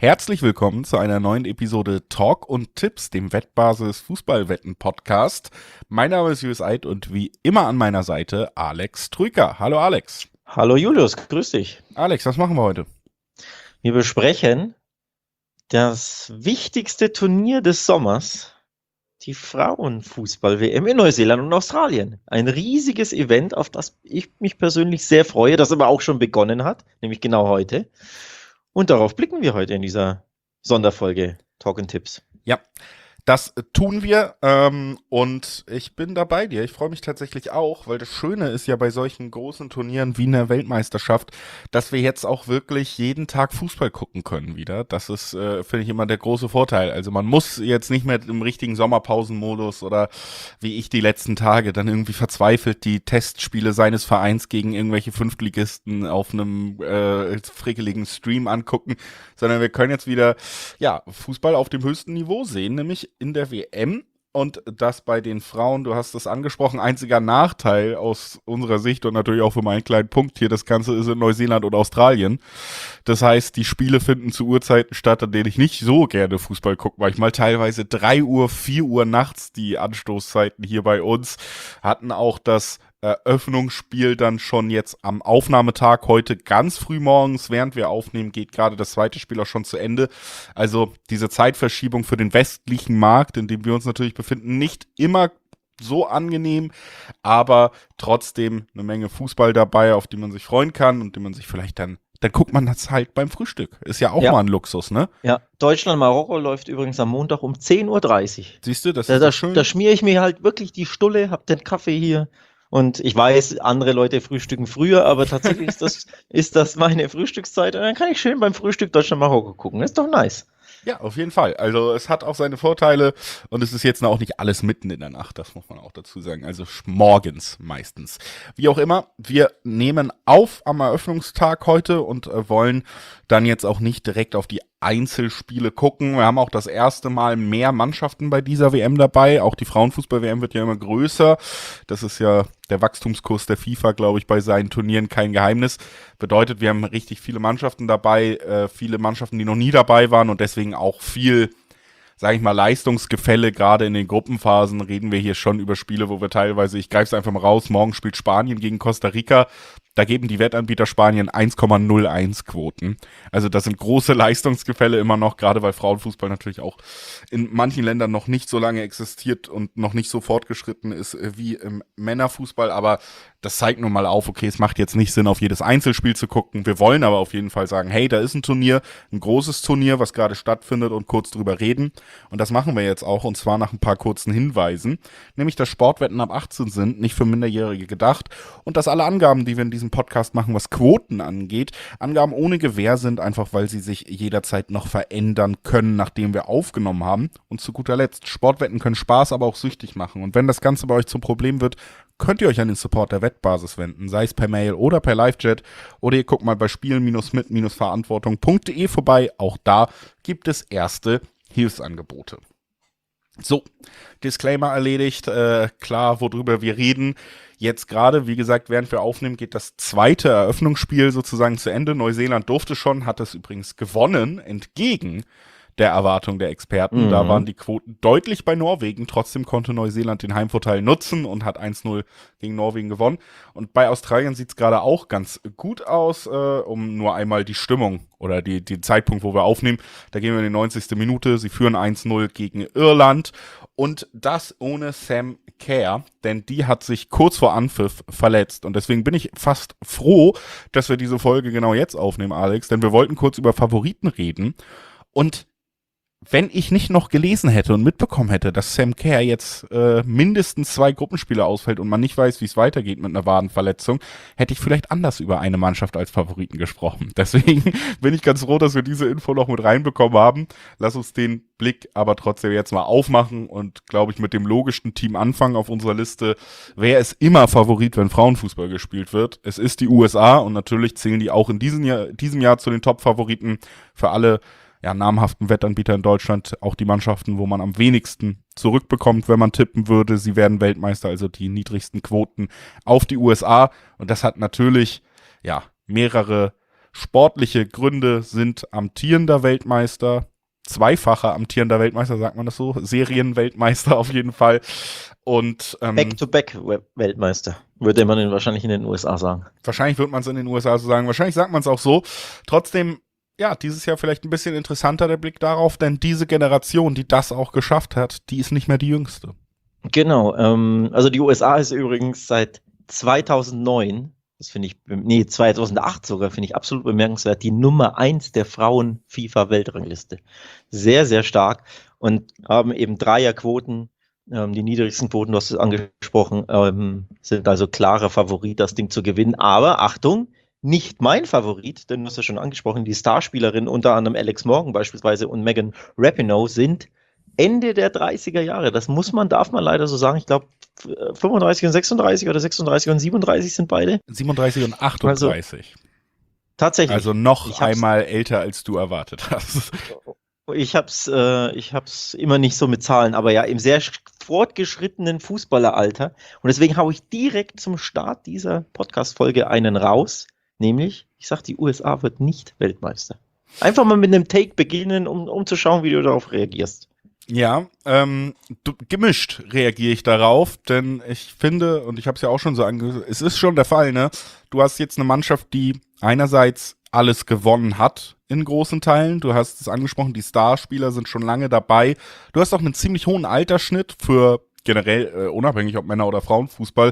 Herzlich willkommen zu einer neuen Episode Talk und Tipps, dem Wettbasis Fußballwetten-Podcast. Mein Name ist Julius Eid und wie immer an meiner Seite Alex Trüker. Hallo Alex. Hallo Julius, grüß dich. Alex, was machen wir heute? Wir besprechen das wichtigste Turnier des Sommers, die Frauenfußball-WM in Neuseeland und Australien. Ein riesiges Event, auf das ich mich persönlich sehr freue, das aber auch schon begonnen hat, nämlich genau heute. Und darauf blicken wir heute in dieser Sonderfolge Talk and Tipps. Ja, das tun wir und ich bin da bei dir. Ich freue mich tatsächlich auch, weil das Schöne ist ja bei solchen großen Turnieren wie in der Weltmeisterschaft, dass wir jetzt auch wirklich jeden Tag Fußball gucken können wieder. Das ist, finde ich, immer der große Vorteil. Also man muss jetzt nicht mehr im richtigen Sommerpausenmodus oder wie ich die letzten Tage dann irgendwie verzweifelt die Testspiele seines Vereins gegen irgendwelche Fünftligisten auf einem frickeligen Stream angucken, sondern wir können jetzt wieder Fußball auf dem höchsten Niveau sehen, nämlich in der WM und das bei den Frauen, du hast es angesprochen, einziger Nachteil aus unserer Sicht und natürlich auch für meinen kleinen Punkt hier, das Ganze ist in Neuseeland und Australien. Das heißt, die Spiele finden zu Uhrzeiten statt, an denen ich nicht so gerne Fußball gucke. Manchmal teilweise 3 Uhr, 4 Uhr nachts die Anstoßzeiten hier bei uns, hatten auch das Eröffnungsspiel dann schon jetzt am Aufnahmetag heute ganz früh morgens, während wir aufnehmen, geht gerade das zweite Spiel auch schon zu Ende. Also diese Zeitverschiebung für den westlichen Markt, in dem wir uns natürlich befinden, nicht immer so angenehm, aber trotzdem eine Menge Fußball dabei, auf die man sich freuen kann und den man sich vielleicht dann guckt man das halt beim Frühstück. Ist ja auch mal ein Luxus, ne? Ja, Deutschland-Marokko läuft übrigens am Montag um 10:30 Uhr. Siehst du, das ist doch schön. Da schmiere ich mir halt wirklich die Stulle, hab den Kaffee hier. Und ich weiß, andere Leute frühstücken früher, aber tatsächlich ist das meine Frühstückszeit. Und dann kann ich schön beim Frühstück Deutschland-Marokko gucken. Das ist doch nice. Ja, auf jeden Fall. Also es hat auch seine Vorteile und es ist jetzt auch nicht alles mitten in der Nacht, das muss man auch dazu sagen. Also morgens meistens. Wie auch immer, wir nehmen auf am Eröffnungstag heute und wollen dann jetzt auch nicht direkt auf die Einzelspiele gucken. Wir haben auch das erste Mal mehr Mannschaften bei dieser WM dabei. Auch die Frauenfußball-WM wird ja immer größer. Das ist ja der Wachstumskurs der FIFA, glaube ich, bei seinen Turnieren kein Geheimnis. Bedeutet, wir haben richtig viele Mannschaften dabei, viele Mannschaften, die noch nie dabei waren und deswegen auch viel, sage ich mal, Leistungsgefälle. Gerade in den Gruppenphasen reden wir hier schon über Spiele, wo wir teilweise, ich greife es einfach mal raus, morgen spielt Spanien gegen Costa Rica. Da geben die Wettanbieter Spanien 1,01 Quoten. Also das sind große Leistungsgefälle immer noch, gerade weil Frauenfußball natürlich auch in manchen Ländern noch nicht so lange existiert und noch nicht so fortgeschritten ist wie im Männerfußball. Aber das zeigt nun mal auf, okay, es macht jetzt nicht Sinn, auf jedes Einzelspiel zu gucken. Wir wollen aber auf jeden Fall sagen, hey, da ist ein Turnier, ein großes Turnier, was gerade stattfindet und kurz drüber reden. Und das machen wir jetzt auch und zwar nach ein paar kurzen Hinweisen. Nämlich, dass Sportwetten ab 18 sind, nicht für Minderjährige gedacht und dass alle Angaben, die wir in diesem Podcast machen, was Quoten angeht, Angaben ohne Gewähr sind, einfach weil sie sich jederzeit noch verändern können, nachdem wir aufgenommen haben. Und zu guter Letzt, Sportwetten können Spaß, aber auch süchtig machen. Und wenn das Ganze bei euch zum Problem wird, könnt ihr euch an den Support der Wettbasis wenden, sei es per Mail oder per Live-Chat. Oder ihr guckt mal bei spielen-mit-verantwortung.de vorbei. Auch da gibt es erste Hilfsangebote. So, Disclaimer erledigt, klar, worüber wir reden. Jetzt gerade, wie gesagt, während wir aufnehmen, geht das zweite Eröffnungsspiel sozusagen zu Ende. Neuseeland durfte schon, hat es übrigens gewonnen, entgegen der Erwartung der Experten. Da waren die Quoten deutlich bei Norwegen. Trotzdem konnte Neuseeland den Heimvorteil nutzen und hat 1-0 gegen Norwegen gewonnen. Und bei Australien sieht es gerade auch ganz gut aus, um nur einmal die Stimmung oder den Zeitpunkt, wo wir aufnehmen. Da gehen wir in die 90. Minute. Sie führen 1-0 gegen Irland. Und das ohne Sam Kerr, denn die hat sich kurz vor Anpfiff verletzt. Und deswegen bin ich fast froh, dass wir diese Folge genau jetzt aufnehmen, Alex. Denn wir wollten kurz über Favoriten reden. Und wenn ich nicht noch gelesen hätte und mitbekommen hätte, dass Sam Kerr jetzt mindestens 2 Gruppenspiele ausfällt und man nicht weiß, wie es weitergeht mit einer Wadenverletzung, hätte ich vielleicht anders über eine Mannschaft als Favoriten gesprochen. Deswegen bin ich ganz froh, dass wir diese Info noch mit reinbekommen haben. Lass uns den Blick aber trotzdem jetzt mal aufmachen und, glaube ich, mit dem logischen Team anfangen auf unserer Liste. Wer ist immer Favorit, wenn Frauenfußball gespielt wird? Es ist die USA und natürlich zählen die auch in diesem Jahr zu den Top-Favoriten für alle namhaften Wettanbieter in Deutschland, auch die Mannschaften, wo man am wenigsten zurückbekommt, wenn man tippen würde. Sie werden Weltmeister, also die niedrigsten Quoten auf die USA. Und das hat natürlich, mehrere Sportliche Gründe sind amtierender Weltmeister, zweifacher amtierender Weltmeister, sagt man das so, Serienweltmeister auf jeden Fall. Und Back-to-back-Weltmeister, würde man wahrscheinlich in den USA sagen. Wahrscheinlich wird man es in den USA so sagen, wahrscheinlich sagt man es auch so. Trotzdem, ja, dieses Jahr vielleicht ein bisschen interessanter der Blick darauf, denn diese Generation, die das auch geschafft hat, die ist nicht mehr die jüngste. Genau, also die USA ist übrigens seit 2009, das finde ich, 2008 sogar, finde ich absolut bemerkenswert, die Nummer 1 der Frauen-FIFA-Weltrangliste. Sehr, sehr stark und haben eben Dreierquoten. Die niedrigsten Quoten, du hast es angesprochen, sind also klarer Favorit, das Ding zu gewinnen. Aber Achtung, nicht mein Favorit, denn du hast ja schon angesprochen, die Starspielerinnen, unter anderem Alex Morgan beispielsweise und Megan Rapinoe, sind Ende der 30er Jahre. Das darf man leider so sagen. Ich glaube, 35 und 36 oder 36 und 37 sind beide. 37 und 38. Also, tatsächlich. Also noch einmal älter, als du erwartet hast. Ich hab's immer nicht so mit Zahlen, aber ja, im sehr fortgeschrittenen Fußballeralter. Und deswegen haue ich direkt zum Start dieser Podcast-Folge einen raus, nämlich, ich sag, die USA wird nicht Weltmeister. Einfach mal mit einem Take beginnen, um zu schauen, wie du darauf reagierst. Ja, gemischt reagiere ich darauf, denn ich finde, und ich habe es ja auch schon so angesagt, es ist schon der Fall, ne? Du hast jetzt eine Mannschaft, die einerseits alles gewonnen hat in großen Teilen. Du hast es angesprochen, die Starspieler sind schon lange dabei. Du hast auch einen ziemlich hohen Altersschnitt für generell, unabhängig ob Männer- oder Frauenfußball.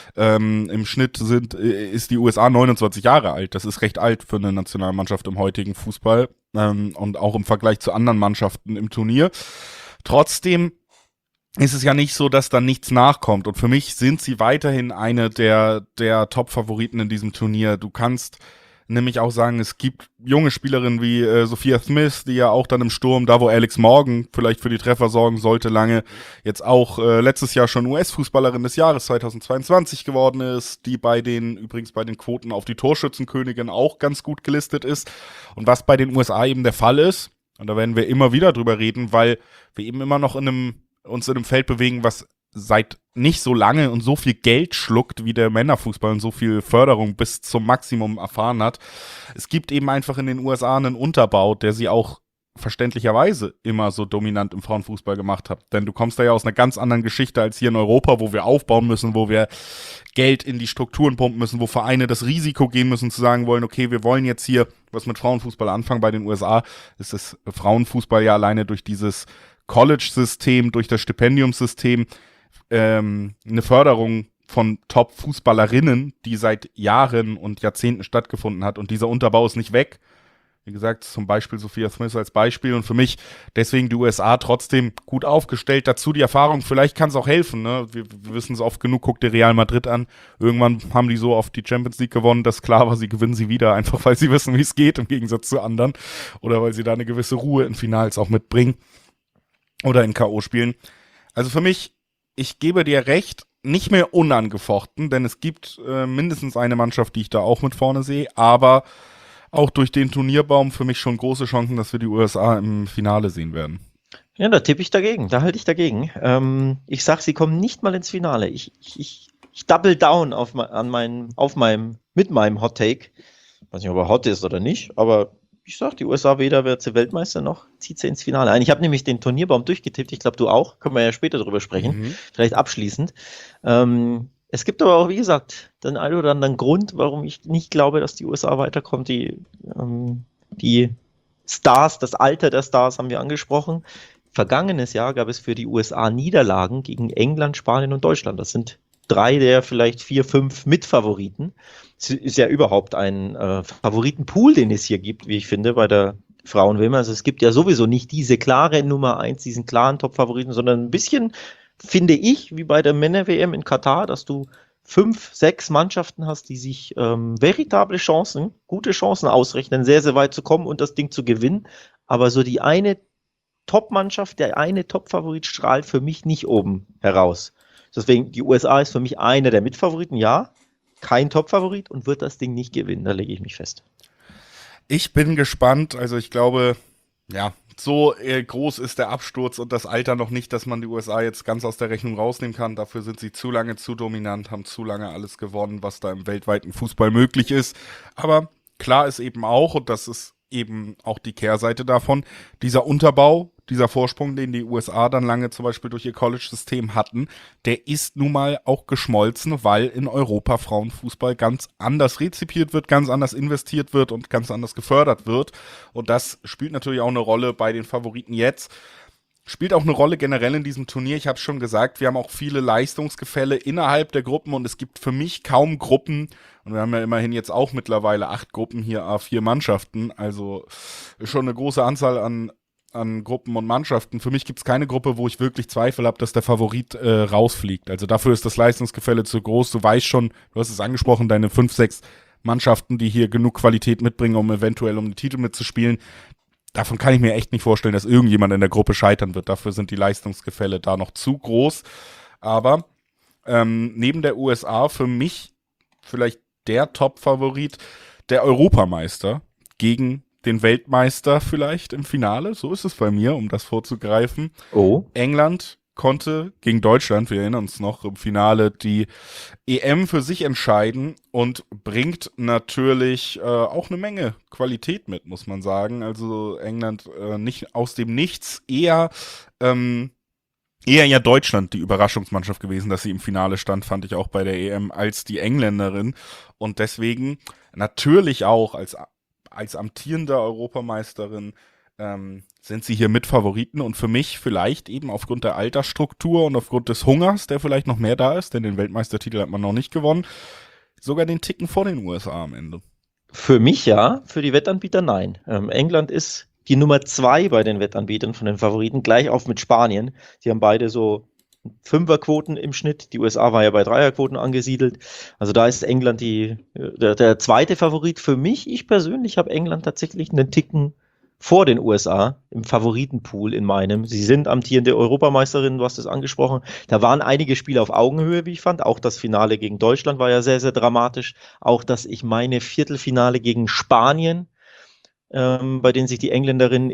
Im Schnitt ist die USA 29 Jahre alt. Das ist recht alt für eine Nationalmannschaft im heutigen Fußball und auch im Vergleich zu anderen Mannschaften im Turnier. Trotzdem ist es ja nicht so, dass da nichts nachkommt. Und für mich sind sie weiterhin eine der Top-Favoriten in diesem Turnier. Du kannst nämlich auch sagen, es gibt junge Spielerinnen wie Sophia Smith, die ja auch dann im Sturm, da wo Alex Morgan vielleicht für die Treffer sorgen sollte, lange jetzt auch letztes Jahr schon US-Fußballerin des Jahres 2022 geworden ist, die übrigens bei den Quoten auf die Torschützenkönigin auch ganz gut gelistet ist. Und was bei den USA eben der Fall ist, und da werden wir immer wieder drüber reden, weil wir eben immer noch uns in einem Feld bewegen, was seit nicht so lange und so viel Geld schluckt, wie der Männerfußball und so viel Förderung bis zum Maximum erfahren hat. Es gibt eben einfach in den USA einen Unterbau, der sie auch verständlicherweise immer so dominant im Frauenfußball gemacht hat. Denn du kommst da ja aus einer ganz anderen Geschichte als hier in Europa, wo wir aufbauen müssen, wo wir Geld in die Strukturen pumpen müssen, wo Vereine das Risiko gehen müssen, zu sagen wollen, okay, wir wollen jetzt hier was mit Frauenfußball anfangen. Bei den USA ist das Frauenfußball ja alleine durch dieses College-System, durch das Stipendiumssystem eine Förderung von Top-Fußballerinnen, die seit Jahren und Jahrzehnten stattgefunden hat. Und dieser Unterbau ist nicht weg. Wie gesagt, zum Beispiel Sophia Smith als Beispiel. Und für mich deswegen die USA trotzdem gut aufgestellt. Dazu die Erfahrung, vielleicht kann es auch helfen. Ne? Wir wissen es oft genug, guck dir Real Madrid an. Irgendwann haben die so oft die Champions League gewonnen, dass klar war, sie gewinnen sie wieder. Einfach weil sie wissen, wie es geht, im Gegensatz zu anderen. Oder weil sie da eine gewisse Ruhe in Finals auch mitbringen. Oder in K.O.-Spielen. Also für mich, ich gebe dir recht, nicht mehr unangefochten, denn es gibt mindestens eine Mannschaft, die ich da auch mit vorne sehe, aber auch durch den Turnierbaum für mich schon große Chancen, dass wir die USA im Finale sehen werden. Ja, da tippe ich dagegen, da halte ich dagegen. Ich sag, sie kommen nicht mal ins Finale. Ich double down mit meinem Hot Take. Ich weiß nicht, ob er hot ist oder nicht, aber ich sag, die USA weder wird sie Weltmeister noch zieht sie ins Finale ein. Ich habe nämlich den Turnierbaum durchgetippt. Ich glaube, du auch. Können wir ja später drüber sprechen. Vielleicht abschließend. Es gibt aber auch, wie gesagt, den einen oder anderen Grund, warum ich nicht glaube, dass die USA weiterkommt. Die Stars, das Alter der Stars haben wir angesprochen. Vergangenes Jahr gab es für die USA Niederlagen gegen England, Spanien und Deutschland. Das sind 3 der vielleicht 4, 5 Mitfavoriten. Es ist ja überhaupt ein Favoritenpool, den es hier gibt, wie ich finde, bei der Frauen-WM. Also es gibt ja sowieso nicht diese klare Nummer 1, diesen klaren Top-Favoriten, sondern ein bisschen, finde ich, wie bei der Männer-WM in Katar, dass du 5, 6 Mannschaften hast, die sich veritable Chancen, gute Chancen ausrechnen, sehr, sehr weit zu kommen und das Ding zu gewinnen. Aber so die eine Top-Mannschaft, der eine Top-Favorit strahlt für mich nicht oben heraus. Deswegen, die USA ist für mich einer der Mitfavoriten, ja, kein Top-Favorit und wird das Ding nicht gewinnen, da lege ich mich fest. Ich bin gespannt, also ich glaube, ja, so groß ist der Absturz und das Alter noch nicht, dass man die USA jetzt ganz aus der Rechnung rausnehmen kann. Dafür sind sie zu lange zu dominant, haben zu lange alles gewonnen, was da im weltweiten Fußball möglich ist. Aber klar ist eben auch, und das ist eben auch die Kehrseite davon, dieser Unterbau, dieser Vorsprung, den die USA dann lange zum Beispiel durch ihr College-System hatten, der ist nun mal auch geschmolzen, weil in Europa Frauenfußball ganz anders rezipiert wird, ganz anders investiert wird und ganz anders gefördert wird. Und das spielt natürlich auch eine Rolle bei den Favoriten jetzt. Spielt auch eine Rolle generell in diesem Turnier. Ich habe es schon gesagt, wir haben auch viele Leistungsgefälle innerhalb der Gruppen und es gibt für mich kaum Gruppen, und wir haben ja immerhin jetzt auch mittlerweile 8 Gruppen hier, A4 Mannschaften, also schon eine große Anzahl an Gruppen und Mannschaften. Für mich gibt es keine Gruppe, wo ich wirklich Zweifel habe, dass der Favorit rausfliegt. Also dafür ist das Leistungsgefälle zu groß. Du weißt schon, du hast es angesprochen, deine 5, 6 Mannschaften, die hier genug Qualität mitbringen, um eventuell um den Titel mitzuspielen. Davon kann ich mir echt nicht vorstellen, dass irgendjemand in der Gruppe scheitern wird. Dafür sind die Leistungsgefälle da noch zu groß. Aber neben der USA für mich vielleicht der Top-Favorit, der Europameister gegen den Weltmeister vielleicht im Finale. So ist es bei mir, um das vorzugreifen. Oh. England konnte gegen Deutschland, wir erinnern uns noch, im Finale die EM für sich entscheiden und bringt natürlich auch eine Menge Qualität mit, muss man sagen. Also England nicht aus dem Nichts, eher ja Deutschland die Überraschungsmannschaft gewesen, dass sie im Finale stand, fand ich auch bei der EM, als die Engländerin. Und deswegen natürlich auch als amtierende Europameisterin sind sie hier Mitfavoriten und für mich vielleicht eben aufgrund der Altersstruktur und aufgrund des Hungers, der vielleicht noch mehr da ist, denn den Weltmeistertitel hat man noch nicht gewonnen, sogar den Ticken vor den USA am Ende. Für mich ja, für die Wettanbieter nein. England ist die Nummer 2 bei den Wettanbietern von den Favoriten, gleich auf mit Spanien. Die haben beide so Fünferquoten im Schnitt. Die USA war ja bei Dreierquoten angesiedelt. Also da ist England der zweite Favorit. Für mich, ich persönlich habe England tatsächlich einen Ticken vor den USA im Favoritenpool in meinem. Sie sind amtierende Europameisterin, du hast es angesprochen. Da waren einige Spiele auf Augenhöhe, wie ich fand. Auch das Finale gegen Deutschland war ja sehr, sehr dramatisch. Auch das, ich meine, Viertelfinale gegen Spanien, bei denen sich die Engländerinnen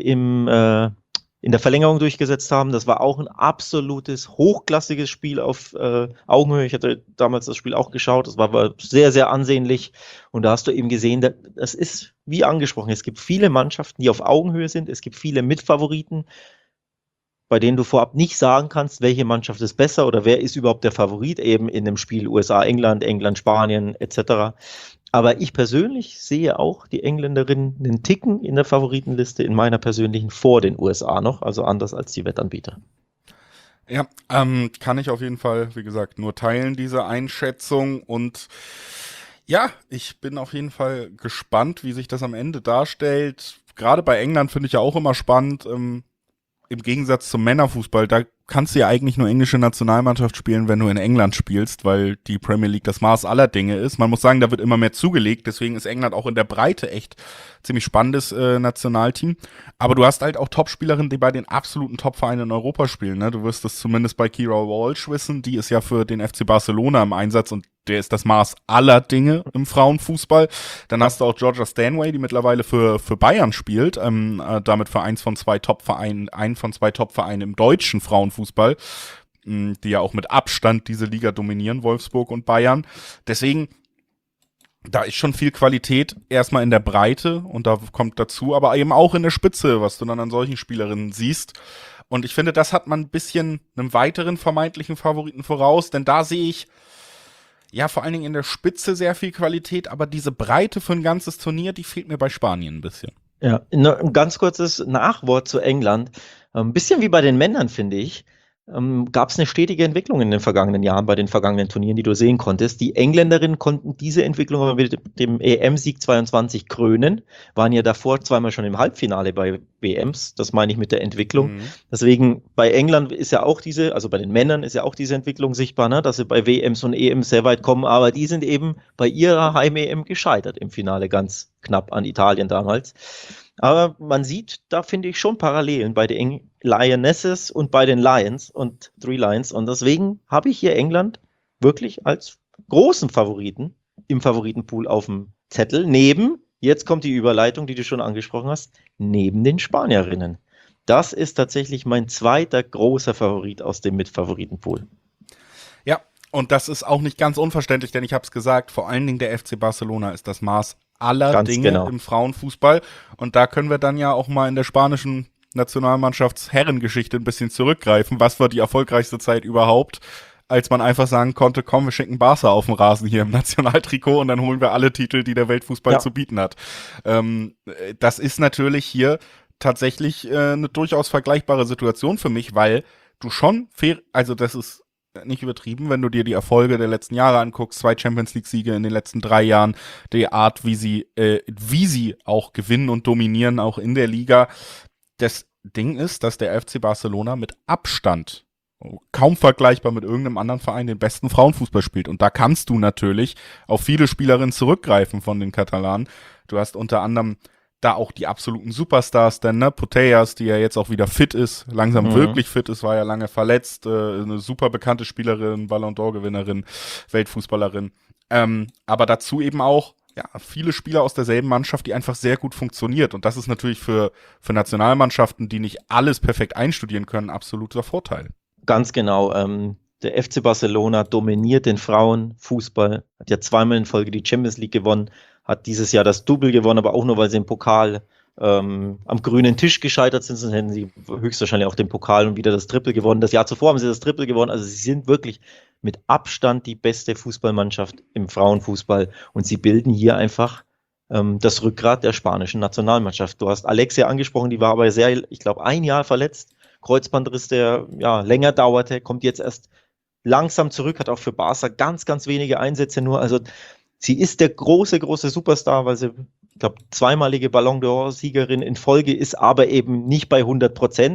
in der Verlängerung durchgesetzt haben. Das war auch ein absolutes, hochklassiges Spiel auf Augenhöhe. Ich hatte damals das Spiel auch geschaut. Das war sehr, sehr ansehnlich. Und da hast du eben gesehen, das ist, wie angesprochen, es gibt viele Mannschaften, die auf Augenhöhe sind. Es gibt viele Mitfavoriten, bei denen du vorab nicht sagen kannst, welche Mannschaft ist besser oder wer ist überhaupt der Favorit, eben in dem Spiel USA-England, England-Spanien etc. Aber ich persönlich sehe auch die Engländerinnen einen Ticken in der Favoritenliste in meiner persönlichen vor den USA noch, also anders als die Wettanbieter. Ja, kann ich auf jeden Fall, wie gesagt, nur teilen, diese Einschätzung. Und ja, ich bin auf jeden Fall gespannt, wie sich das am Ende darstellt. Gerade bei England finde ich ja auch immer spannend, im Gegensatz zum Männerfußball, da kannst du ja eigentlich nur englische Nationalmannschaft spielen, wenn du in England spielst, weil die Premier League das Maß aller Dinge ist. Man muss sagen, da wird immer mehr zugelegt, deswegen ist England auch in der Breite echt ziemlich spannendes Nationalteam. Aber du hast halt auch Topspielerinnen, die bei den absoluten Topvereinen in Europa spielen. Ne? Du wirst das zumindest bei Keira Walsh wissen, die ist ja für den FC Barcelona im Einsatz und der ist das Maß aller Dinge im Frauenfußball. Dann hast du auch Georgia Stanway, die mittlerweile für Bayern spielt, damit für einen von zwei Topvereinen im deutschen Frauenfußball, die ja auch mit Abstand diese Liga dominieren, Wolfsburg und Bayern. Deswegen, da ist schon viel Qualität erstmal in der Breite und da kommt dazu, aber eben auch in der Spitze, was du dann an solchen Spielerinnen siehst. Und ich finde, das hat man ein bisschen einem weiteren vermeintlichen Favoriten voraus, denn da sehe ich ja vor allen Dingen in der Spitze sehr viel Qualität, aber diese Breite für ein ganzes Turnier, die fehlt mir bei Spanien ein bisschen. Ja, ein ganz kurzes Nachwort zu England. Ein bisschen wie bei den Männern, finde ich. Gab es eine stetige Entwicklung in den vergangenen Jahren bei den vergangenen Turnieren, die du sehen konntest. Die Engländerinnen konnten diese Entwicklung aber mit dem EM-Sieg 22 krönen, waren ja davor zweimal schon im Halbfinale bei WMs, das meine ich mit der Entwicklung. Deswegen bei England ist ja auch also bei den Männern ist ja auch diese Entwicklung sichtbar, ne, dass sie bei WMs und EMs sehr weit kommen, aber die sind eben bei ihrer Heim-EM gescheitert im Finale ganz knapp an Italien damals. Aber man sieht, da finde ich schon Parallelen bei den Lionesses und bei den Lions und Three Lions. Und deswegen habe ich hier England wirklich als großen Favoriten im Favoritenpool auf dem Zettel. Jetzt kommt die Überleitung, die du schon angesprochen hast, neben den Spanierinnen. Das ist tatsächlich mein zweiter großer Favorit aus dem Mitfavoritenpool. Ja, und das ist auch nicht ganz unverständlich, denn ich habe es gesagt, vor allen Dingen der FC Barcelona ist das Maß aller Ganz Dinge genau. im Frauenfußball. Und da können wir dann ja auch mal in der spanischen Nationalmannschaftsherrengeschichte ein bisschen zurückgreifen. Was war die erfolgreichste Zeit überhaupt, als man einfach sagen konnte, komm, wir schicken Barca auf den Rasen hier im Nationaltrikot und dann holen wir alle Titel, die der Weltfußball Ja. zu bieten hat. Das ist natürlich hier tatsächlich eine durchaus vergleichbare Situation für mich, weil du schon also das ist nicht übertrieben, wenn du dir die Erfolge der letzten Jahre anguckst, 2 Champions-League-Siege in den letzten 3 Jahren, die Art, wie sie auch gewinnen und dominieren, auch in der Liga. Das Ding ist, dass der FC Barcelona mit Abstand, kaum vergleichbar mit irgendeinem anderen Verein, den besten Frauenfußball spielt. Und da kannst du natürlich auf viele Spielerinnen zurückgreifen von den Katalanen. Du hast unter anderem da auch die absoluten Superstars, denn ne, Putellas, die ja jetzt auch wieder fit ist, langsam wirklich fit ist, war ja lange verletzt, eine super bekannte Spielerin, Ballon d'Or-Gewinnerin, Weltfußballerin. Aber dazu eben auch ja, viele Spieler aus derselben Mannschaft, die einfach sehr gut funktioniert. Und das ist natürlich für Nationalmannschaften, die nicht alles perfekt einstudieren können, absoluter Vorteil. Ganz genau. Der FC Barcelona dominiert den Frauenfußball, hat ja 2-mal in Folge die Champions League gewonnen, hat dieses Jahr das Double gewonnen, aber auch nur, weil sie im Pokal am grünen Tisch gescheitert sind, sonst hätten sie höchstwahrscheinlich auch den Pokal und wieder das Triple gewonnen. Das Jahr zuvor haben sie das Triple gewonnen, also sie sind wirklich mit Abstand die beste Fußballmannschaft im Frauenfußball und sie bilden hier einfach das Rückgrat der spanischen Nationalmannschaft. Du hast Alexia angesprochen, die war aber ich glaube, 1 Jahr verletzt. Kreuzbandriss, der ja länger dauerte, kommt jetzt erst langsam zurück, hat auch für Barca ganz, ganz wenige Einsätze nur. Also sie ist der große, große Superstar, weil sie, ich glaube, 2-malige Ballon d'Or-Siegerin in Folge ist, aber eben nicht bei 100%.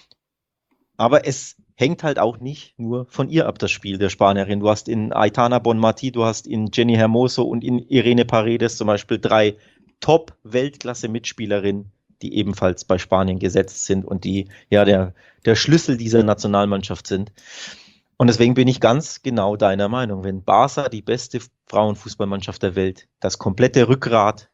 Aber es hängt halt auch nicht nur von ihr ab, das Spiel der Spanierin. Du hast in Aitana Bonmatí, du hast in Jenny Hermoso und in Irene Paredes zum Beispiel 3 Top-Weltklasse-Mitspielerinnen, die ebenfalls bei Spanien gesetzt sind und die ja der Schlüssel dieser Nationalmannschaft sind. Und deswegen bin ich ganz genau deiner Meinung. Wenn Barca, die beste Frauenfußballmannschaft der Welt, das komplette Rückgrat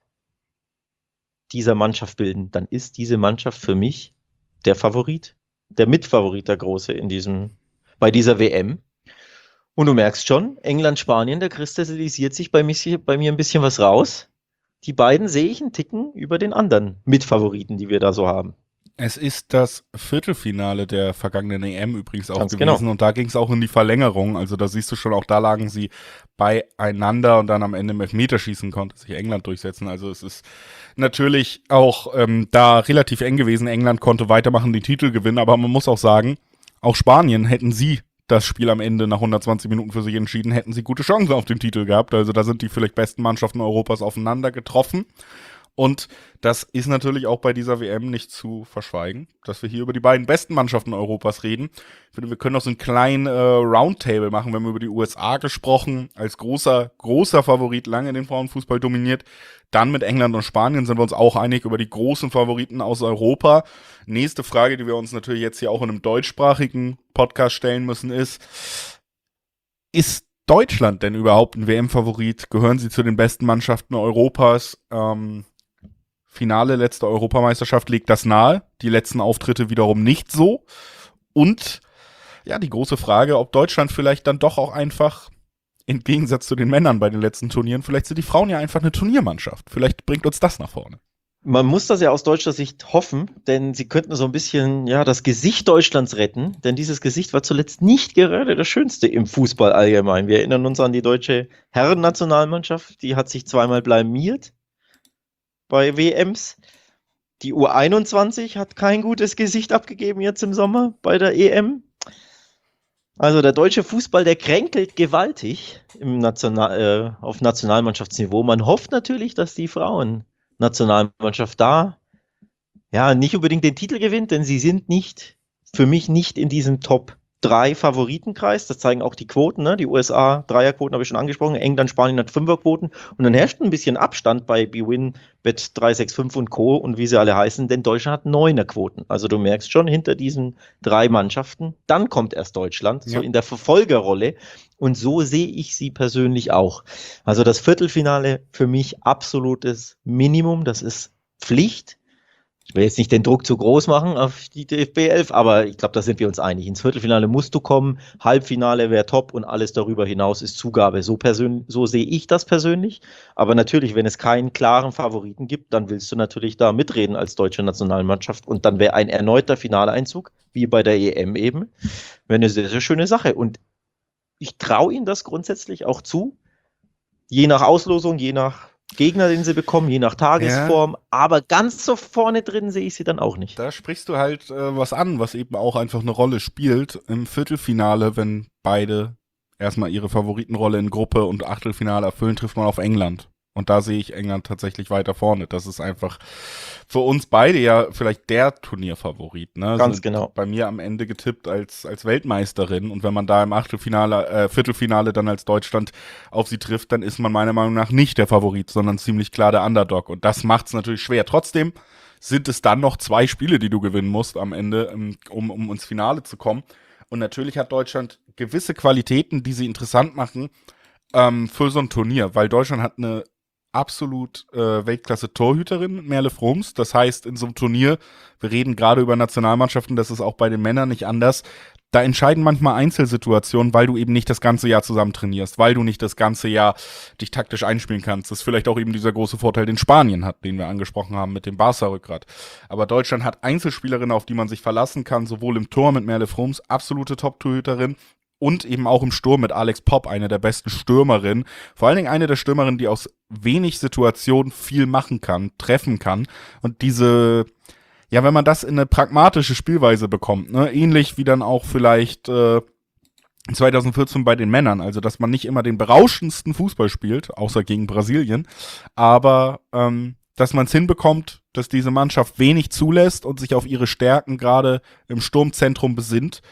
dieser Mannschaft bilden, dann ist diese Mannschaft für mich der Favorit, der Mitfavorit, der Große bei dieser WM. Und du merkst schon, England, Spanien, da kristallisiert sich bei mir ein bisschen was raus. Die beiden sehe ich einen Ticken über den anderen Mitfavoriten, die wir da so haben. Es ist das Viertelfinale der vergangenen EM übrigens auch Ganz gewesen genau. und da ging es auch in die Verlängerung. Also da siehst du schon, auch da lagen sie beieinander und dann am Ende im Elfmeterschießen konnte sich England durchsetzen. Also es ist natürlich auch da relativ eng gewesen. England konnte weitermachen, den Titel gewinnen, aber man muss auch sagen, auch Spanien, hätten sie das Spiel am Ende nach 120 Minuten für sich entschieden, hätten sie gute Chancen auf den Titel gehabt. Also da sind die vielleicht besten Mannschaften Europas aufeinander getroffen. Und das ist natürlich auch bei dieser WM nicht zu verschweigen, dass wir hier über die beiden besten Mannschaften Europas reden. Ich finde, wir können noch so einen kleinen Roundtable machen. Wir haben über die USA gesprochen, als großer Favorit lange den Frauenfußball dominiert. Dann mit England und Spanien sind wir uns auch einig über die großen Favoriten aus Europa. Nächste Frage, die wir uns natürlich jetzt hier auch in einem deutschsprachigen Podcast stellen müssen, ist Deutschland denn überhaupt ein WM-Favorit? Gehören sie zu den besten Mannschaften Europas? Finale letzte Europameisterschaft legt das nahe, die letzten Auftritte wiederum nicht so. Und ja, die große Frage, ob Deutschland vielleicht dann doch auch einfach, im Gegensatz zu den Männern bei den letzten Turnieren, vielleicht sind die Frauen ja einfach eine Turniermannschaft. Vielleicht bringt uns das nach vorne. Man muss das ja aus deutscher Sicht hoffen, denn sie könnten so ein bisschen ja das Gesicht Deutschlands retten, denn dieses Gesicht war zuletzt nicht gerade das Schönste im Fußball allgemein. Wir erinnern uns an die deutsche Herrennationalmannschaft, die hat sich 2-mal blamiert bei WMs. Die U21 hat kein gutes Gesicht abgegeben jetzt im Sommer bei der EM. Also der deutsche Fußball, der kränkelt gewaltig auf Nationalmannschaftsniveau. Man hofft natürlich, dass die Frauen-Nationalmannschaft da ja nicht unbedingt den Titel gewinnt, denn sie sind für mich nicht in diesem Top 3 Favoritenkreis. Das zeigen auch die Quoten, ne? Die USA Dreierquoten habe ich schon angesprochen, England, Spanien hat Fünferquoten und dann herrscht ein bisschen Abstand bei bwin, Bet365 und Co. und wie sie alle heißen, denn Deutschland hat 9er-Quoten. Also du merkst schon, hinter diesen 3 Mannschaften, dann kommt erst Deutschland, so in der Verfolgerrolle und so sehe ich sie persönlich auch. Also das Viertelfinale für mich absolutes Minimum, das ist Pflicht. Ich will jetzt nicht den Druck zu groß machen auf die DFB 11, aber ich glaube, da sind wir uns einig. Ins Viertelfinale musst du kommen, Halbfinale wäre top und alles darüber hinaus ist Zugabe. So sehe ich das persönlich. Aber natürlich, wenn es keinen klaren Favoriten gibt, dann willst du natürlich da mitreden als deutsche Nationalmannschaft und dann wäre ein erneuter Finaleinzug, wie bei der EM eben, wäre eine sehr, sehr schöne Sache. Und ich traue ihnen das grundsätzlich auch zu, je nach Auslosung, je nach Gegner, den sie bekommen, je nach Tagesform, aber ganz so vorne drin sehe ich sie dann auch nicht. Da sprichst du halt was an, was eben auch einfach eine Rolle spielt im Viertelfinale, wenn beide erstmal ihre Favoritenrolle in Gruppe und Achtelfinale erfüllen, trifft man auf England. Und da sehe ich England tatsächlich weiter vorne. Das ist einfach für uns beide ja vielleicht der Turnierfavorit. Ne? Ganz genau. Bei mir am Ende getippt als Weltmeisterin. Und wenn man da im Viertelfinale dann als Deutschland auf sie trifft, dann ist man meiner Meinung nach nicht der Favorit, sondern ziemlich klar der Underdog. Und das macht es natürlich schwer. Trotzdem sind es dann noch 2 Spiele, die du gewinnen musst am Ende, um ins Finale zu kommen. Und natürlich hat Deutschland gewisse Qualitäten, die sie interessant machen für so ein Turnier, weil Deutschland hat eine absolut Weltklasse-Torhüterin, Merle Froms. Das heißt, in so einem Turnier, wir reden gerade über Nationalmannschaften, das ist auch bei den Männern nicht anders, da entscheiden manchmal Einzelsituationen, weil du eben nicht das ganze Jahr zusammen trainierst, weil du nicht das ganze Jahr dich taktisch einspielen kannst. Das ist vielleicht auch eben dieser große Vorteil, den Spanien hat, den wir angesprochen haben mit dem Barca-Rückgrat. Aber Deutschland hat Einzelspielerinnen, auf die man sich verlassen kann, sowohl im Tor mit Merle Froms, absolute Top-Torhüterin, und eben auch im Sturm mit Alex Popp, eine der besten Stürmerinnen. Vor allen Dingen eine der Stürmerinnen, die aus wenig Situationen viel machen kann, treffen kann. Und diese, ja, wenn man das in eine pragmatische Spielweise bekommt, ne, ähnlich wie dann auch vielleicht 2014 bei den Männern, also dass man nicht immer den berauschendsten Fußball spielt, außer gegen Brasilien, aber dass man es hinbekommt, dass diese Mannschaft wenig zulässt und sich auf ihre Stärken gerade im Sturmzentrum besinnt,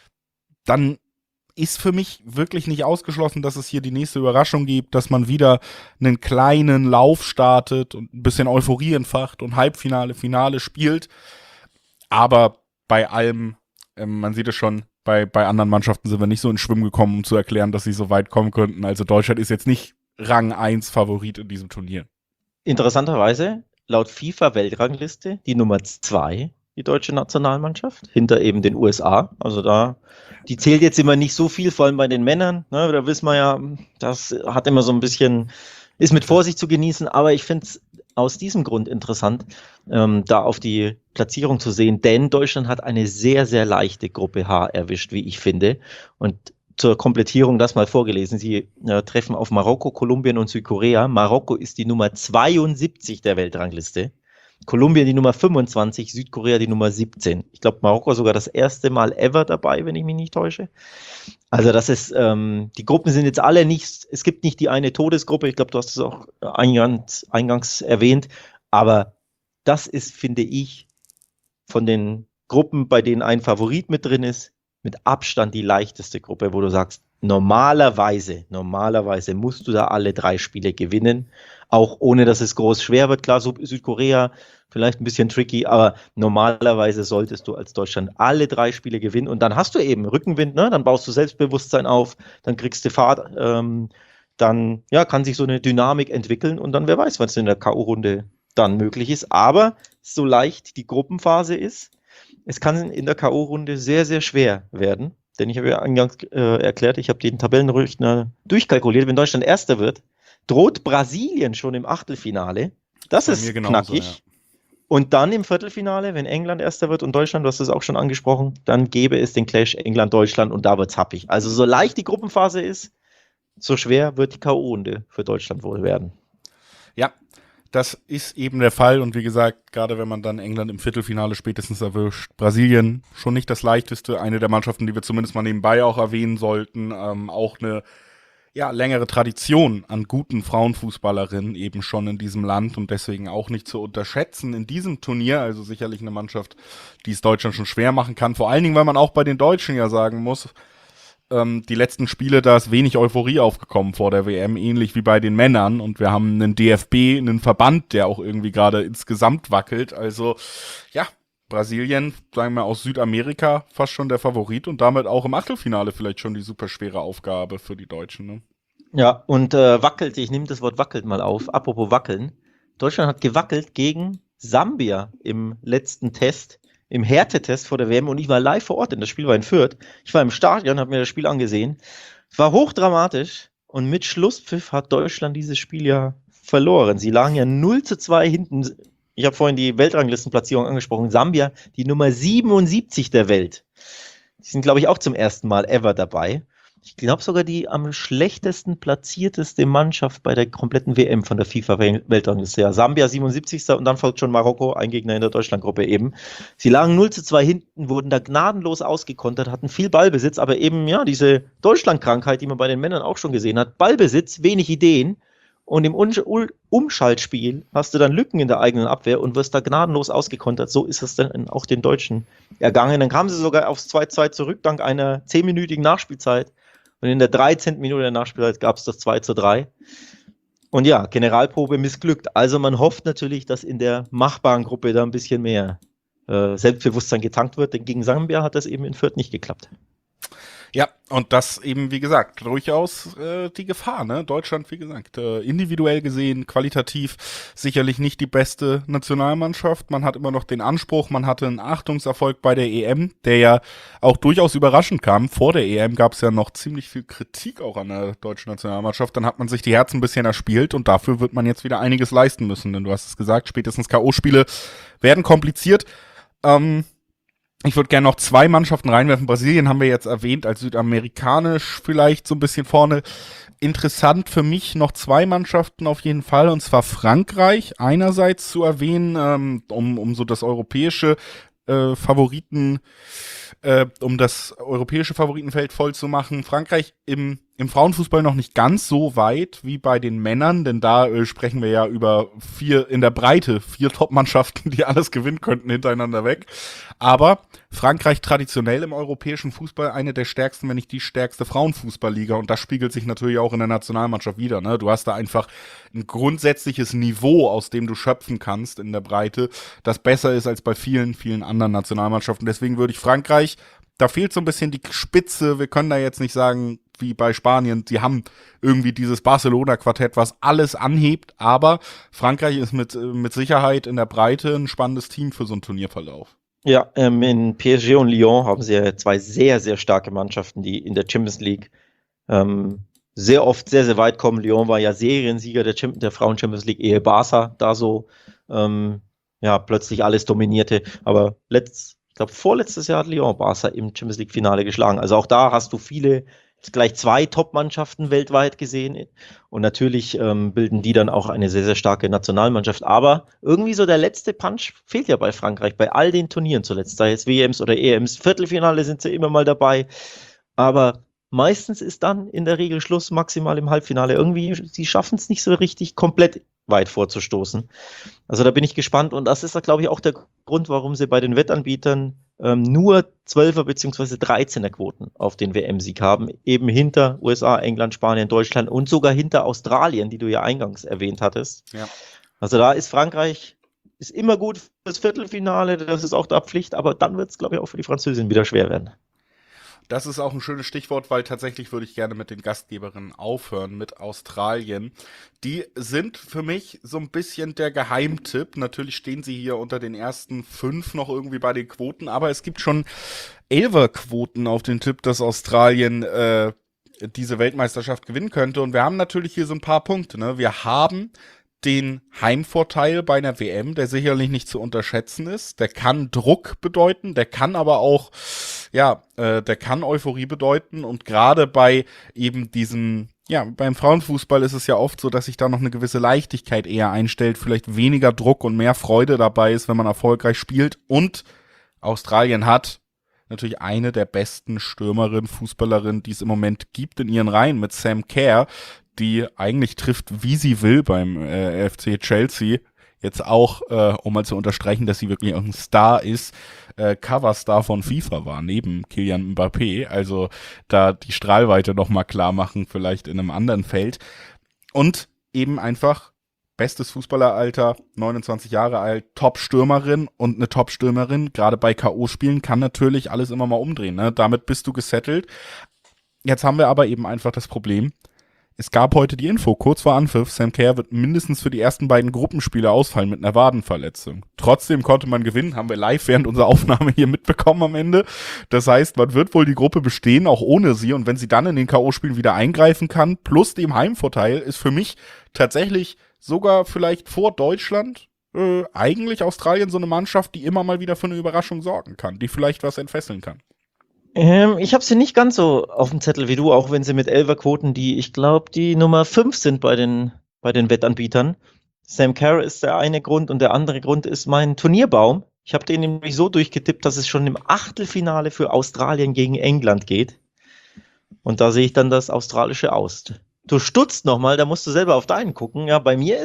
dann ist für mich wirklich nicht ausgeschlossen, dass es hier die nächste Überraschung gibt, dass man wieder einen kleinen Lauf startet und ein bisschen Euphorie entfacht und Halbfinale, Finale spielt. Aber bei allem, man sieht es schon, bei anderen Mannschaften sind wir nicht so ins Schwimmen gekommen, um zu erklären, dass sie so weit kommen könnten. Also Deutschland ist jetzt nicht Rang 1 Favorit in diesem Turnier. Interessanterweise, laut FIFA-Weltrangliste die Nummer 2, die deutsche Nationalmannschaft, hinter eben den USA. Also die zählt jetzt immer nicht so viel, vor allem bei den Männern. Ne, da wissen wir ja, das hat immer so ein bisschen, ist mit Vorsicht zu genießen, aber ich finde es aus diesem Grund interessant, da auf die Platzierung zu sehen, denn Deutschland hat eine sehr, sehr leichte Gruppe H erwischt, wie ich finde. Und zur Komplettierung das mal vorgelesen. Sie treffen auf Marokko, Kolumbien und Südkorea. Marokko ist die Nummer 72 der Weltrangliste. Kolumbien die Nummer 25, Südkorea die Nummer 17. Ich glaube, Marokko sogar das erste Mal ever dabei, wenn ich mich nicht täusche. Also das ist, die Gruppen sind jetzt alle nicht, es gibt nicht die eine Todesgruppe, ich glaube, du hast es auch eingangs erwähnt, aber das ist, finde ich, von den Gruppen, bei denen ein Favorit mit drin ist, mit Abstand die leichteste Gruppe, wo du sagst, normalerweise musst du da alle 3 Spiele gewinnen, auch ohne, dass es groß schwer wird. Klar, Südkorea vielleicht ein bisschen tricky, aber normalerweise solltest du als Deutschland alle 3 Spiele gewinnen und dann hast du eben Rückenwind, ne? Dann baust du Selbstbewusstsein auf, dann kriegst du Fahrt, dann ja, kann sich so eine Dynamik entwickeln und dann wer weiß, was in der K.O.-Runde dann möglich ist. Aber so leicht die Gruppenphase ist, es kann in der K.O.-Runde sehr, sehr schwer werden. Denn ich habe ja eingangs erklärt, ich habe den Tabellenrechner durchkalkuliert. Wenn Deutschland Erster wird, droht Brasilien schon im Achtelfinale. Das ist knackig. Ja. Und dann im Viertelfinale, wenn England Erster wird und Deutschland, du hast es auch schon angesprochen, dann gäbe es den Clash England-Deutschland und da wird's happig. Also so leicht die Gruppenphase ist, so schwer wird die K.O.-Runde für Deutschland wohl werden. Ja, das ist eben der Fall und wie gesagt, gerade wenn man dann England im Viertelfinale spätestens erwischt, Brasilien schon nicht das leichteste, eine der Mannschaften, die wir zumindest mal nebenbei auch erwähnen sollten, auch eine längere Tradition an guten Frauenfußballerinnen eben schon in diesem Land und deswegen auch nicht zu unterschätzen in diesem Turnier, also sicherlich eine Mannschaft, die es Deutschland schon schwer machen kann, vor allen Dingen, weil man auch bei den Deutschen ja sagen muss, die letzten Spiele, da ist wenig Euphorie aufgekommen vor der WM, ähnlich wie bei den Männern. Und wir haben einen DFB, einen Verband, der auch irgendwie gerade insgesamt wackelt. Also, ja, Brasilien, sagen wir aus Südamerika, fast schon der Favorit und damit auch im Achtelfinale vielleicht schon die super schwere Aufgabe für die Deutschen. Ne? Ja, und wackelt, ich nehme das Wort wackelt mal auf. Apropos wackeln. Deutschland hat gewackelt gegen Sambia im letzten Test, im Härtetest vor der WM, und ich war live vor Ort, denn das Spiel war in Fürth. Ich war im Stadion, habe mir das Spiel angesehen. Es war hochdramatisch und mit Schlusspfiff hat Deutschland dieses Spiel ja verloren. Sie lagen ja 0:2 hinten. Ich habe vorhin die Weltranglistenplatzierung angesprochen. Sambia, die Nummer 77 der Welt. Die sind, glaube ich, auch zum ersten Mal ever dabei. Ich glaube sogar die am schlechtesten platzierteste Mannschaft bei der kompletten WM von der FIFA-Weltrangliste. Ja, Sambia 77. und dann folgt schon Marokko, ein Gegner in der Deutschlandgruppe eben. Sie lagen 0:2 hinten, wurden da gnadenlos ausgekontert, hatten viel Ballbesitz, aber eben ja diese Deutschlandkrankheit, die man bei den Männern auch schon gesehen hat. Ballbesitz, wenig Ideen. Und im Umschaltspiel hast du dann Lücken in der eigenen Abwehr und wirst da gnadenlos ausgekontert. So ist es dann auch den Deutschen ergangen. Dann kamen sie sogar aufs 2:2 zurück, dank einer 10-minütigen Nachspielzeit. Und in der 13. Minute der Nachspielzeit gab es das 2:3. Und ja, Generalprobe missglückt. Also man hofft natürlich, dass in der machbaren Gruppe da ein bisschen mehr Selbstbewusstsein getankt wird. Denn gegen Sambia hat das eben in Fürth nicht geklappt. Ja, und das eben, wie gesagt, durchaus die Gefahr, ne? Deutschland, wie gesagt, individuell gesehen, qualitativ sicherlich nicht die beste Nationalmannschaft. Man hat immer noch den Anspruch, man hatte einen Achtungserfolg bei der EM, der ja auch durchaus überraschend kam. Vor der EM gab es ja noch ziemlich viel Kritik auch an der deutschen Nationalmannschaft. Dann hat man sich die Herzen ein bisschen erspielt und dafür wird man jetzt wieder einiges leisten müssen. Denn du hast es gesagt, spätestens K.O.-Spiele werden kompliziert. Ich würde gerne noch 2 Mannschaften reinwerfen. Brasilien haben wir jetzt erwähnt, als südamerikanisch vielleicht so ein bisschen vorne. Interessant für mich noch 2 Mannschaften auf jeden Fall, und zwar Frankreich einerseits zu erwähnen, um so das europäische um das europäische Favoritenfeld voll zu machen. Frankreich im Frauenfußball noch nicht ganz so weit wie bei den Männern, denn da sprechen wir ja über 4 Top-Mannschaften, die alles gewinnen könnten hintereinander weg. Aber Frankreich traditionell im europäischen Fußball eine der stärksten, wenn nicht die stärkste Frauenfußballliga, und das spiegelt sich natürlich auch in der Nationalmannschaft wieder, ne? Du hast da einfach ein grundsätzliches Niveau, aus dem du schöpfen kannst in der Breite, das besser ist als bei vielen, vielen anderen Nationalmannschaften. Deswegen würde ich Frankreich, da fehlt so ein bisschen die Spitze. Wir können da jetzt nicht sagen, wie bei Spanien, die haben irgendwie dieses Barcelona-Quartett, was alles anhebt, aber Frankreich ist mit Sicherheit in der Breite ein spannendes Team für so einen Turnierverlauf. Ja, in PSG und Lyon haben sie ja 2 sehr, sehr starke Mannschaften, die in der Champions League sehr oft sehr, sehr weit kommen. Lyon war ja Seriensieger der Frauen-Champions League, ehe Barca da so plötzlich alles dominierte. Aber ich glaube, vorletztes Jahr hat Lyon Barca im Champions League-Finale geschlagen. Also auch da hast du gleich 2 Top-Mannschaften weltweit gesehen. Und natürlich bilden die dann auch eine sehr, sehr starke Nationalmannschaft. Aber irgendwie so der letzte Punch fehlt ja bei Frankreich, bei all den Turnieren zuletzt, sei es WMs oder EMs. Viertelfinale sind sie immer mal dabei. Aber meistens ist dann in der Regel Schluss, maximal im Halbfinale. Irgendwie, sie schaffen es nicht so richtig komplett weit vorzustoßen. Also da bin ich gespannt, und das ist, glaube ich, auch der Grund, warum sie bei den Wettanbietern nur 12er bzw. 13er Quoten auf den WM-Sieg haben, eben hinter USA, England, Spanien, Deutschland und sogar hinter Australien, die du ja eingangs erwähnt hattest. Ja. Also da ist Frankreich immer gut fürs Viertelfinale, das ist auch da Pflicht, aber dann wird es, glaube ich, auch für die Französinnen wieder schwer werden. Das ist auch ein schönes Stichwort, weil tatsächlich würde ich gerne mit den Gastgeberinnen aufhören, mit Australien. Die sind für mich so ein bisschen der Geheimtipp. Natürlich stehen sie hier unter den ersten 5 noch irgendwie bei den Quoten, aber es gibt schon 11er-Quoten auf den Tipp, dass Australien diese Weltmeisterschaft gewinnen könnte. Und wir haben natürlich hier so ein paar Punkte, ne? Wir haben den Heimvorteil bei einer WM, der sicherlich nicht zu unterschätzen ist. Der kann Druck bedeuten, der kann aber auch, der kann Euphorie bedeuten, und gerade bei eben diesem, beim Frauenfußball ist es ja oft so, dass sich da noch eine gewisse Leichtigkeit eher einstellt, vielleicht weniger Druck und mehr Freude dabei ist, wenn man erfolgreich spielt, und Australien hat natürlich eine der besten Fußballerinnen, die es im Moment gibt in ihren Reihen, mit Sam Kerr, die eigentlich trifft, wie sie will beim FC Chelsea. Jetzt auch, um mal zu unterstreichen, dass sie wirklich auch ein Star ist, Coverstar von FIFA war, neben Kylian Mbappé. Also da die Strahlweite noch mal klar machen, vielleicht in einem anderen Feld. Und eben einfach bestes Fußballeralter, 29 Jahre alt, Top-Stürmerin, und eine Top-Stürmerin, gerade bei K.O.-Spielen, kann natürlich alles immer mal umdrehen. Ne? Damit bist du gesettelt. Jetzt haben wir aber eben einfach das Problem, Es gab heute die Info, kurz vor Anpfiff, Sam Kerr wird mindestens für die ersten beiden Gruppenspiele ausfallen mit einer Wadenverletzung. Trotzdem konnte man gewinnen, haben wir live während unserer Aufnahme hier mitbekommen am Ende. Das heißt, man wird wohl die Gruppe bestehen, auch ohne sie. Und wenn sie dann in den K.O.-Spielen wieder eingreifen kann, plus dem Heimvorteil, ist für mich tatsächlich sogar vielleicht vor Deutschland eigentlich Australien so eine Mannschaft, die immer mal wieder für eine Überraschung sorgen kann, die vielleicht was entfesseln kann. Ich habe sie nicht ganz so auf dem Zettel wie du, auch wenn sie mit Elferquoten, die ich glaube, die Nummer 5 sind bei den Wettanbietern. Sam Kerr ist der eine Grund und der andere Grund ist mein Turnierbaum. Ich habe den nämlich so durchgetippt, dass es schon im Achtelfinale für Australien gegen England geht. Und da sehe ich dann das australische Aus. Du stutzt nochmal, da musst du selber auf deinen gucken. Ja, bei mir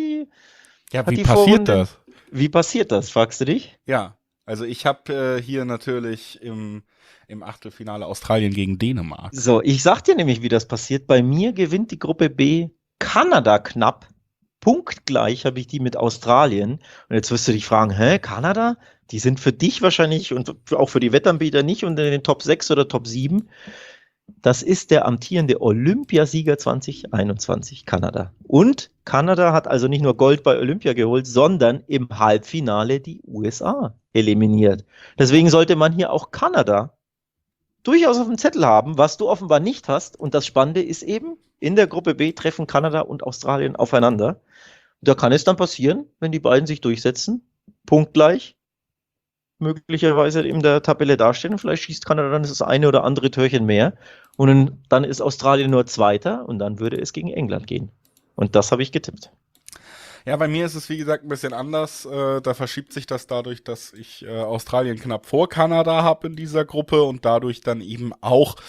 Wie passiert das? Wie passiert das, fragst du dich? Ja, also ich habe hier natürlich im Achtelfinale Australien gegen Dänemark. So, ich sag dir nämlich, wie das passiert. Bei mir gewinnt die Gruppe B Kanada knapp. Punktgleich habe ich die mit Australien. Und jetzt wirst du dich fragen, Kanada? Die sind für dich wahrscheinlich und auch für die Wettanbieter nicht unter den Top 6 oder Top 7. Das ist der amtierende Olympiasieger 2021, Kanada. Und Kanada hat also nicht nur Gold bei Olympia geholt, sondern im Halbfinale die USA eliminiert. Deswegen sollte man hier auch Kanada durchaus auf dem Zettel haben, was du offenbar nicht hast. Und das Spannende ist eben, in der Gruppe B treffen Kanada und Australien aufeinander. Da kann es dann passieren, wenn die beiden sich durchsetzen, punktgleich, möglicherweise in der Tabelle dastehen und vielleicht schießt Kanada dann das eine oder andere Törchen mehr und dann ist Australien nur Zweiter und dann würde es gegen England gehen. Und das habe ich getippt. Ja, bei mir ist es wie gesagt ein bisschen anders. Da verschiebt sich das dadurch, dass ich Australien knapp vor Kanada habe in dieser Gruppe und dadurch dann eben auch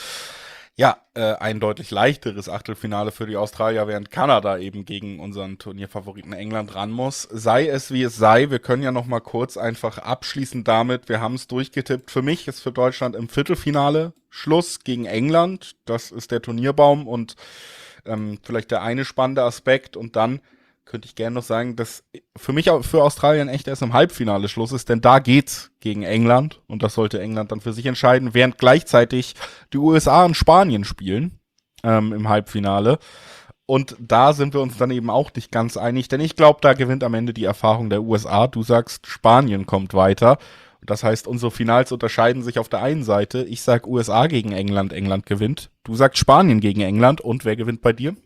ein deutlich leichteres Achtelfinale für die Australier, während Kanada eben gegen unseren Turnierfavoriten England ran muss. Sei es wie es sei, wir können ja noch mal kurz einfach abschließen damit, wir haben es durchgetippt. Für mich ist für Deutschland im Viertelfinale Schluss gegen England. Das ist der Turnierbaum und vielleicht der eine spannende Aspekt. Und dann könnte ich gerne noch sagen, dass für mich auch für Australien echt erst im Halbfinale Schluss ist, denn da geht's gegen England und das sollte England dann für sich entscheiden, während gleichzeitig die USA und Spanien spielen im Halbfinale. Und da sind wir uns dann eben auch nicht ganz einig, denn ich glaube, da gewinnt am Ende die Erfahrung der USA. Du sagst, Spanien kommt weiter. Das heißt, unsere Finals unterscheiden sich auf der einen Seite. Ich sag USA gegen England, England gewinnt. Du sagst Spanien gegen England und wer gewinnt bei dir?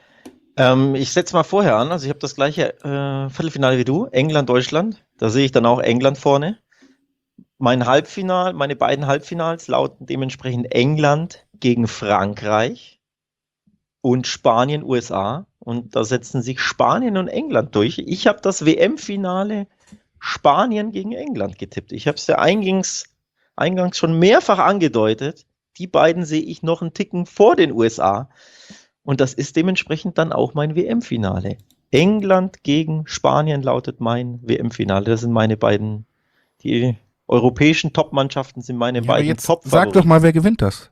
Ich setze mal vorher an, also ich habe das gleiche Viertelfinale wie du, England, Deutschland. Da sehe ich dann auch England vorne. Meine beiden Halbfinals lauten dementsprechend England gegen Frankreich und Spanien, USA. Und da setzen sich Spanien und England durch. Ich habe das WM-Finale Spanien gegen England getippt. Ich habe es ja eingangs schon mehrfach angedeutet. Die beiden sehe ich noch einen Ticken vor den USA. Und das ist dementsprechend dann auch mein WM-Finale. England gegen Spanien lautet mein WM-Finale. Das sind meine beiden, die europäischen Top-Mannschaften sind meine beiden Top-Favoriten. Sag doch mal, wer gewinnt das?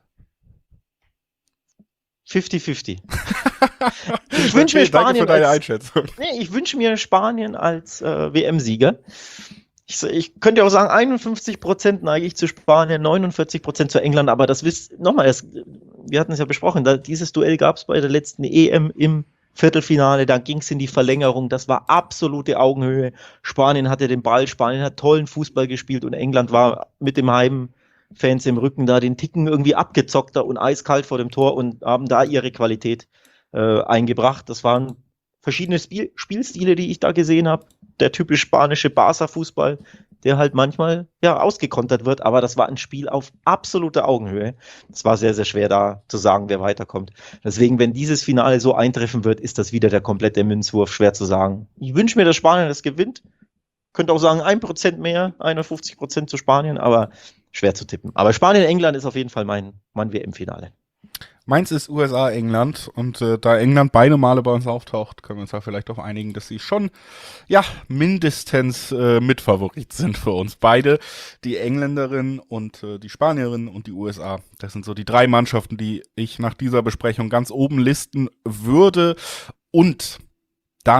50-50. Ich wünsche mir Spanien danke für deine Einschätzung. Ich wünsche mir Spanien als WM-Sieger. Ich könnte auch sagen, 51% neige ich zu Spanien, 49% zu England, aber das wir hatten es ja besprochen, dieses Duell gab es bei der letzten EM im Viertelfinale, da ging es in die Verlängerung, das war absolute Augenhöhe. Spanien hatte den Ball, Spanien hat tollen Fußball gespielt und England war mit dem Heimfans im Rücken da den Ticken irgendwie abgezockter und eiskalt vor dem Tor und haben da ihre Qualität eingebracht. Das waren verschiedene Spielstile, die ich da gesehen habe. Der typisch spanische Barca-Fußball, der halt manchmal ausgekontert wird, aber das war ein Spiel auf absoluter Augenhöhe. Es war sehr, sehr schwer da zu sagen, wer weiterkommt. Deswegen, wenn dieses Finale so eintreffen wird, ist das wieder der komplette Münzwurf, schwer zu sagen. Ich wünsche mir, dass Spanien das gewinnt. Könnte auch sagen, 1% mehr, 51% zu Spanien, aber schwer zu tippen. Aber Spanien-England ist auf jeden Fall mein WM-Finale. Meins ist USA-England und da England beide Male bei uns auftaucht, können wir uns da vielleicht auch einigen, dass sie schon, mindestens Mitfavorit sind für uns. Beide, die Engländerin und die Spanierin und die USA. Das sind so die drei Mannschaften, die ich nach dieser Besprechung ganz oben listen würde. Und dann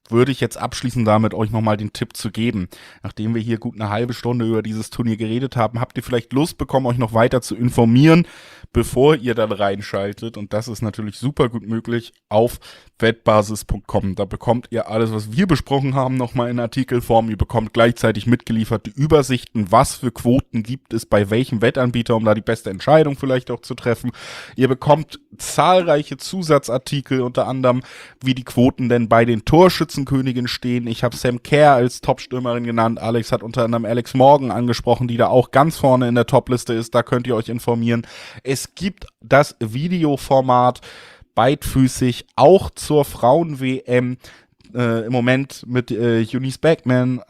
würde ich jetzt abschließen damit, euch nochmal den Tipp zu geben. Nachdem wir hier gut eine halbe Stunde über dieses Turnier geredet haben, habt ihr vielleicht Lust bekommen, euch noch weiter zu informieren, bevor ihr dann reinschaltet. Und das ist natürlich super gut möglich auf wettbasis.com. Da bekommt ihr alles, was wir besprochen haben, nochmal in Artikelform. Ihr bekommt gleichzeitig mitgeliefert die Übersichten, was für Quoten gibt es bei welchem Wettanbieter, um da die beste Entscheidung vielleicht auch zu treffen. Ihr bekommt zahlreiche Zusatzartikel, unter anderem, wie die Quoten denn bei den Torschützenkönigen stehen. Ich habe Sam Kerr als Topstürmerin genannt. Alex hat unter anderem Alex Morgan angesprochen, die da auch ganz vorne in der Topliste ist. Da könnt ihr euch informieren. Es gibt das Videoformat beidfüßig auch zur Frauen-WM. Im Moment mit Eunice Beckmann,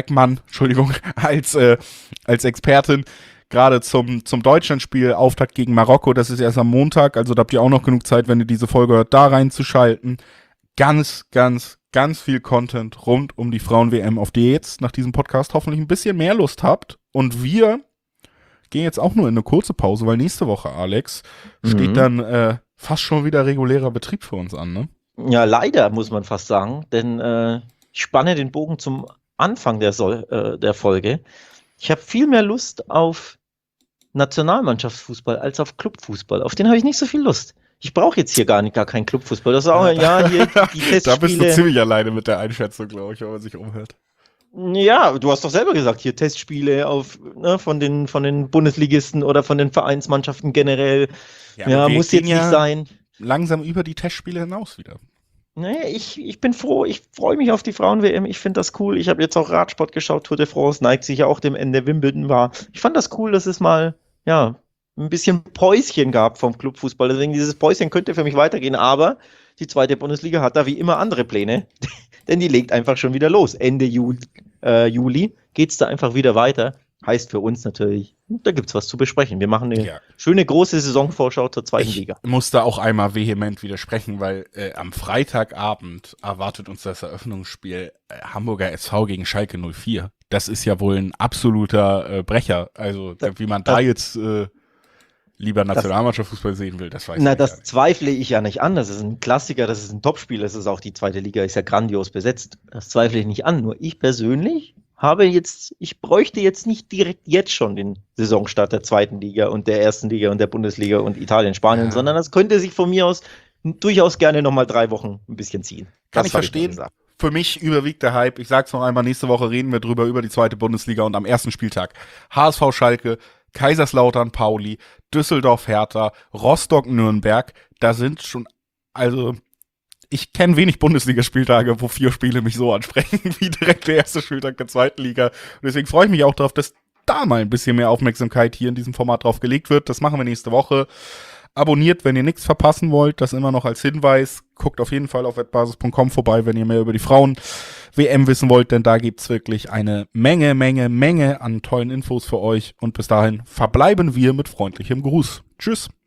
als Expertin, gerade zum Deutschlandspiel, Auftakt gegen Marokko, das ist erst am Montag, also da habt ihr auch noch genug Zeit, wenn ihr diese Folge hört, da reinzuschalten. Ganz, ganz, ganz viel Content rund um die Frauen-WM, auf die ihr jetzt nach diesem Podcast hoffentlich ein bisschen mehr Lust habt. Und wir gehen jetzt auch nur in eine kurze Pause, weil nächste Woche, Alex, steht dann fast schon wieder regulärer Betrieb für uns an, ne? Ja, leider, muss man fast sagen, denn ich spanne den Bogen zum Anfang der Folge. Ich habe viel mehr Lust auf Nationalmannschaftsfußball als auf Clubfußball. Auf den habe ich nicht so viel Lust. Ich brauche jetzt hier gar keinen Clubfußball. Das ist auch, ja, hier die Testspiele. Da bist du ziemlich alleine mit der Einschätzung, glaube ich, wenn man sich umhört. Ja, du hast doch selber gesagt, hier Testspiele von den Bundesligisten oder von den Vereinsmannschaften generell. Ja, muss jetzt nicht sein. Langsam über die Testspiele hinaus wieder. Naja, ich bin froh, ich freue mich auf die Frauen-WM, ich finde das cool. Ich habe jetzt auch Radsport geschaut, Tour de France neigt sich ja auch dem Ende, Wimbledon war. Ich fand das cool, dass es mal, ja, ein bisschen Päuschen gab vom Clubfußball. Deswegen dieses Päuschen könnte für mich weitergehen, aber die zweite Bundesliga hat da wie immer andere Pläne, denn die legt einfach schon wieder los. Ende Juli geht's da einfach wieder weiter. Heißt für uns natürlich, da gibt's was zu besprechen. Wir machen eine schöne große Saisonvorschau zur zweiten Liga. Ich muss da auch einmal vehement widersprechen, weil am Freitagabend erwartet uns das Eröffnungsspiel Hamburger SV gegen Schalke 04. Das ist ja wohl ein absoluter Brecher. Also wie man da jetzt lieber Nationalmannschaftsfußball sehen will, das weiß ich nicht. Das zweifle ich ja nicht an. Das ist ein Klassiker, das ist ein Topspiel, das ist auch die zweite Liga, ist ja grandios besetzt. Das zweifle ich nicht an. Nur ich persönlich ich bräuchte jetzt nicht direkt jetzt schon den Saisonstart der zweiten Liga und der ersten Liga und der Bundesliga und Italien, Spanien, sondern das könnte sich von mir aus durchaus gerne nochmal 3 Wochen ein bisschen ziehen. Kann ich verstehen. Für mich überwiegt der Hype. Ich sag's noch einmal, nächste Woche reden wir über die zweite Bundesliga und am ersten Spieltag HSV Schalke, Kaiserslautern Pauli, Düsseldorf Hertha, Rostock Nürnberg. Da sind schon, also ich kenne wenig Bundesligaspieltage, wo 4 Spiele mich so ansprechen, wie direkt der erste Spieltag der zweiten Liga. Und deswegen freue ich mich auch darauf, dass da mal ein bisschen mehr Aufmerksamkeit hier in diesem Format drauf gelegt wird. Das machen wir nächste Woche. Abonniert, wenn ihr nichts verpassen wollt. Das immer noch als Hinweis. Guckt auf jeden Fall auf wettbasis.com vorbei, wenn ihr mehr über die Frauen-WM wissen wollt, denn da gibt's wirklich eine Menge an tollen Infos für euch. Und bis dahin verbleiben wir mit freundlichem Gruß. Tschüss.